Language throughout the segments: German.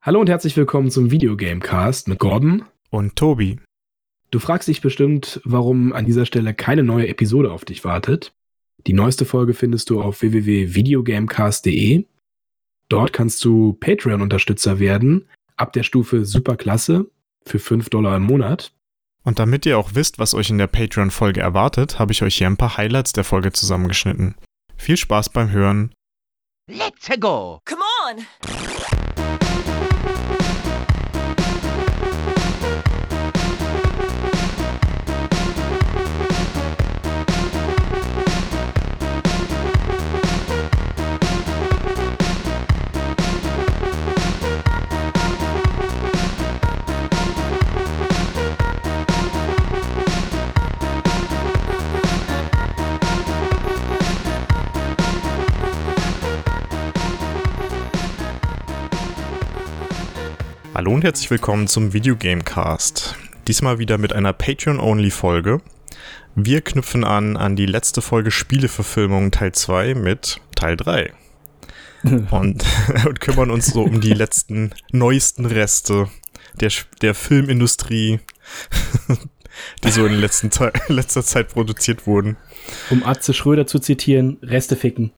Hallo und herzlich willkommen zum Videogamecast mit Gordon und Tobi. Du fragst dich bestimmt, warum an dieser Stelle keine neue Episode auf dich wartet. Die neueste Folge findest du auf www.videogamecast.de. Dort kannst du Patreon-Unterstützer werden, ab der Stufe Superklasse für $5 im Monat. Und damit ihr auch wisst, was euch in der Patreon-Folge erwartet, habe ich euch hier ein paar Highlights der Folge zusammengeschnitten. Viel Spaß beim Hören. Let's go! Come on! Hallo und herzlich willkommen zum Videogamecast. Diesmal wieder mit einer Patreon-Only-Folge. Wir knüpfen an die letzte Folge Spieleverfilmung Teil 2 mit Teil 3. und kümmern uns so um die letzten, neuesten Reste der Filmindustrie, die so in letzter Zeit produziert wurden. Um Atze Schröder zu zitieren, Reste ficken.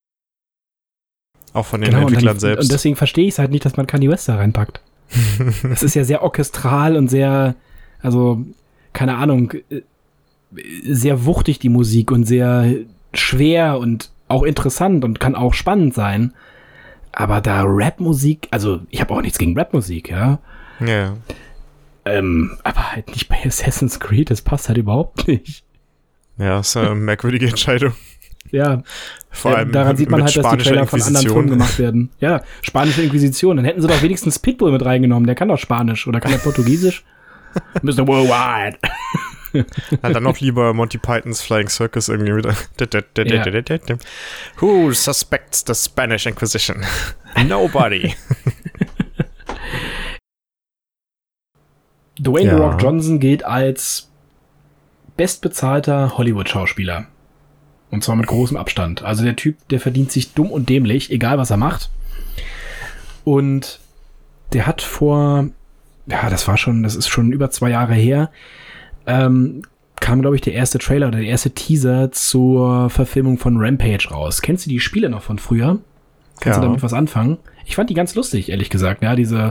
Auch von den Entwicklern selbst. Und deswegen verstehe ich es halt nicht, dass man Kanye West da reinpackt. Das ist ja sehr orchestral und sehr, also, keine Ahnung, sehr wuchtig die Musik und sehr schwer und auch interessant und kann auch spannend sein. Aber da Rapmusik, also ich habe auch nichts gegen Rapmusik, ja. Ja. Aber halt nicht bei Assassin's Creed, das passt halt überhaupt nicht. Ja, ist eine merkwürdige Entscheidung. Ja, vor allem daran sieht man halt, dass die Trailer von anderen Inquisition Firmen gemacht werden. Ja, spanische Inquisition. Dann hätten sie doch wenigstens Pitbull mit reingenommen. Der kann doch Spanisch oder kann der Portugiesisch? Mr. Worldwide. Na, dann noch lieber Monty Pythons Flying Circus irgendwie wieder. Who suspects the Spanish Inquisition? Nobody. Dwayne The Rock Johnson gilt als bestbezahlter Hollywood-Schauspieler. Und zwar mit großem Abstand. Also der Typ, der verdient sich dumm und dämlich, egal was er macht. Und der hat das ist schon über 2 Jahre her, kam, glaube ich, der erste Trailer oder der erste Teaser zur Verfilmung von Rampage raus. Kennst du die Spiele noch von früher? Kannst du damit was anfangen? Ich fand die ganz lustig, ehrlich gesagt. Ja, diese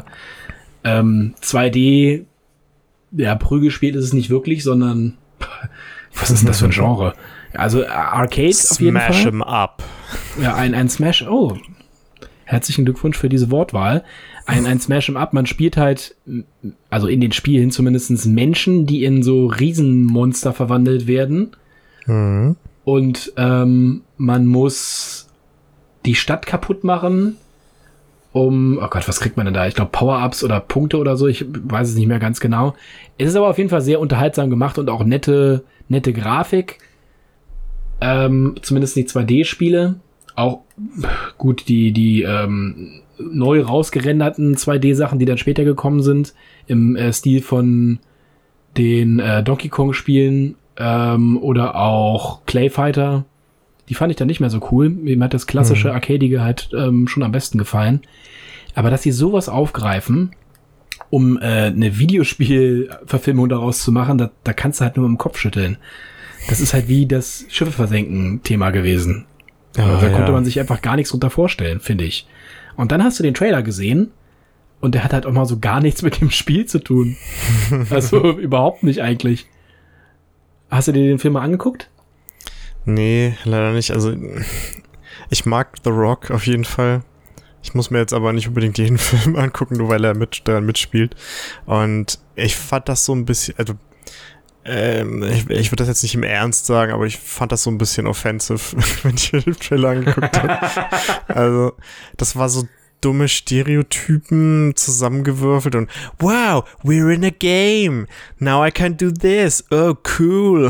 2D, ja, Prügelspiel ist es nicht wirklich, sondern was ist denn das für ein Genre? Also Arcade auf jeden Fall. Smash 'em up. Ja, ein Smash. Oh, herzlichen Glückwunsch für diese Wortwahl. Ein Smash 'em up. Man spielt halt, also in den Spielen zumindest Menschen, die in so Riesenmonster verwandelt werden. Mhm. Und man muss die Stadt kaputt machen, oh Gott, was kriegt man denn da? Ich glaube Power-Ups oder Punkte oder so. Ich weiß es nicht mehr ganz genau. Es ist aber auf jeden Fall sehr unterhaltsam gemacht und auch nette Grafik. Zumindest die 2D-Spiele. Auch gut, die neu rausgerenderten 2D-Sachen, die dann später gekommen sind, im Stil von den Donkey Kong-Spielen oder auch Clay Fighter. Die fand ich dann nicht mehr so cool. Mir hat das klassische Arcadige halt schon am besten gefallen. Aber dass sie sowas aufgreifen, um eine Videospielverfilmung daraus zu machen, da kannst du halt nur im Kopf schütteln. Das ist halt wie das Schiffe versenken Thema gewesen. Da konnte man sich einfach gar nichts drunter vorstellen, finde ich. Und dann hast du den Trailer gesehen und der hat halt auch mal so gar nichts mit dem Spiel zu tun. Also überhaupt nicht eigentlich. Hast du dir den Film mal angeguckt? Nee, leider nicht. Also ich mag The Rock auf jeden Fall. Ich muss mir jetzt aber nicht unbedingt jeden Film angucken, nur weil er daran mitspielt. Und ich fand das so ein bisschen, also ich würde das jetzt nicht im Ernst sagen, aber ich fand das so ein bisschen offensive, wenn ich mir den Trailer angeguckt habe. Also, das war so dumme Stereotypen zusammengewürfelt und wow, we're in a game. Now I can do this. Oh, cool.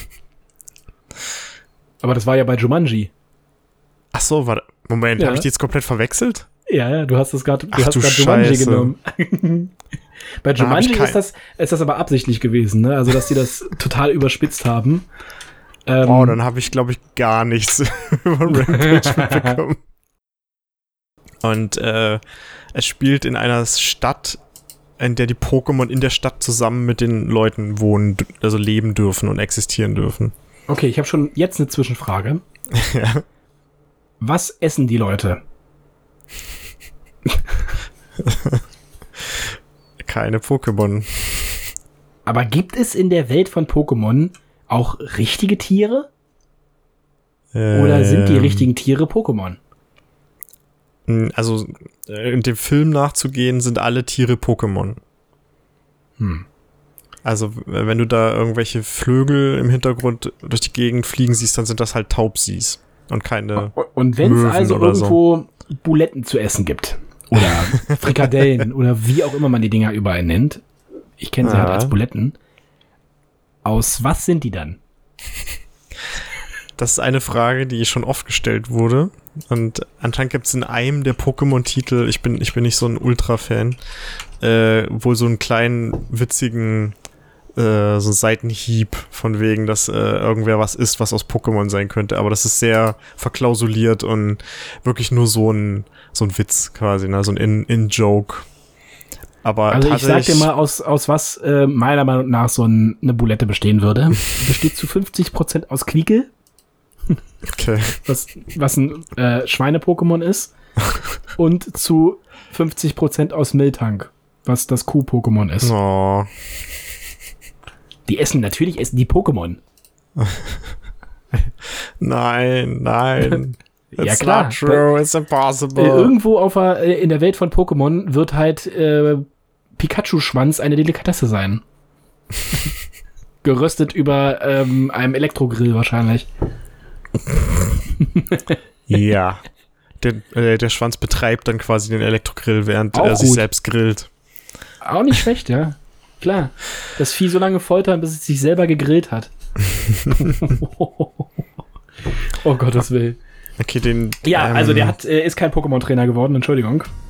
Aber das war ja bei Jumanji. Ach so, warte. Moment, habe ich die jetzt komplett verwechselt? Ja, du hast gerade Jumanji genommen. Bei Jumanji ist das aber absichtlich gewesen, ne? Also, dass die das total überspitzt haben. Dann habe ich, glaube ich, gar nichts über Rampage mitbekommen. Und es spielt in einer Stadt, in der die Pokémon in der Stadt zusammen mit den Leuten wohnen, also leben dürfen und existieren dürfen. Okay, ich habe schon jetzt eine Zwischenfrage. Ja. Was essen die Leute? Keine Pokémon. Aber gibt es in der Welt von Pokémon auch richtige Tiere? Oder sind die richtigen Tiere Pokémon? Also, in dem Film nachzugehen, sind alle Tiere Pokémon. Also, wenn du da irgendwelche Vögel im Hintergrund durch die Gegend fliegen siehst, dann sind das halt Taubsis und keine Und wenn es Möwen also oder irgendwo Buletten zu essen gibt oder Frikadellen oder wie auch immer man die Dinger überall nennt, ich kenne sie halt als Buletten, aus was sind die dann? Das ist eine Frage, die schon oft gestellt wurde. Und anscheinend gibt es in einem der Pokémon-Titel, ich bin nicht so ein Ultra-Fan, wohl so einen kleinen, witzigen so einen Seitenhieb von wegen, dass irgendwer was ist, was aus Pokémon sein könnte. Aber das ist sehr verklausuliert und wirklich nur so ein Witz quasi, ne? So ein In-Joke. Aber also ich sag dir mal, aus was meiner Meinung nach so eine Bulette bestehen würde. Besteht zu 50% aus Quiekel. Okay. Was ein Schweine-Pokémon ist. Und zu 50% aus Miltank, was das Kuh-Pokémon ist. Oh. Natürlich essen die Pokémon. Nein. Ja, It's klar. not true, it's impossible. Irgendwo in der Welt von Pokémon wird halt Pikachu-Schwanz eine Delikatesse sein. Geröstet über einem Elektrogrill wahrscheinlich. Ja. Der Schwanz betreibt dann quasi den Elektrogrill, während Auch er sich gut. selbst grillt. Auch nicht schlecht, ja. Klar. Das Vieh so lange foltern, bis es sich selber gegrillt hat. Oh Gottes Willen. Okay, Ja, also der ist kein Pokémon-Trainer geworden, Entschuldigung.